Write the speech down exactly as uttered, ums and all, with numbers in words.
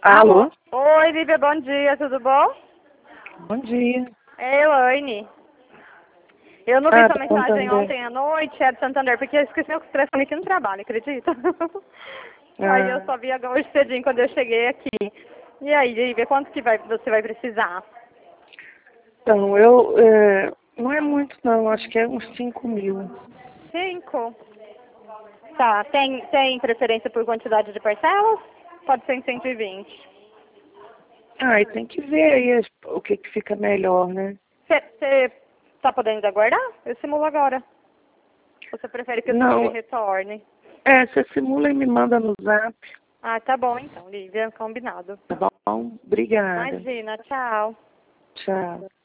Alô? Oi, Lívia, bom dia, tudo bom? Bom dia. É Elaine. Eu não vi Ah, sua do mensagem Santander. ontem à noite, é do Santander, porque eu esqueci o telefone aqui no trabalho, acredita? Aí eu Ah, só vi agora hoje cedinho quando eu cheguei aqui. E aí, Lívia, quanto que vai, você vai precisar? então, eu... É, não é muito, não. Acho que é uns cinco mil. Cinco. Tá, tem, tem preferência por quantidade de parcelas? Pode ser em cento e vinte. Ah, e tem que ver aí as- o que, que fica melhor, né? Você tá podendo aguardar? Eu simulo agora. Ou você prefere que eu simule e Não, retorne? é, você simula e me manda no zap. Ah, tá bom então, Lívia, combinado. Tá bom? Obrigada. Imagina, tchau. Tchau.